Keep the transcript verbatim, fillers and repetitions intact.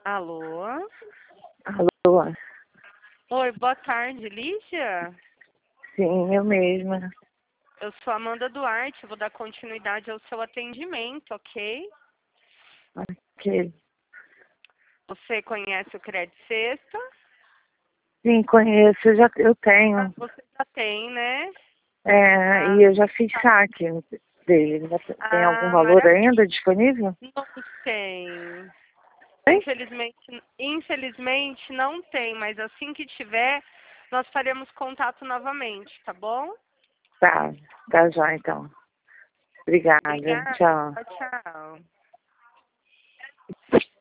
Alô? Alô? Oi, boa tarde, Lígia? Sim, eu mesma. Eu sou Amanda Duarte, vou dar continuidade ao seu atendimento, ok? Ok. Você conhece o Crédito Sexta? Sim, conheço, eu já eu tenho. Você já tem, né? É, Ah, e eu já fiz saque dele. Tem algum ah, valor maravilha. ainda disponível? Não tem. Tem? Infelizmente, infelizmente não tem, mas assim que tiver, nós faremos contato novamente, tá bom? Tá, tá já então. Obrigada, Obrigada, tchau. tchau, tchau.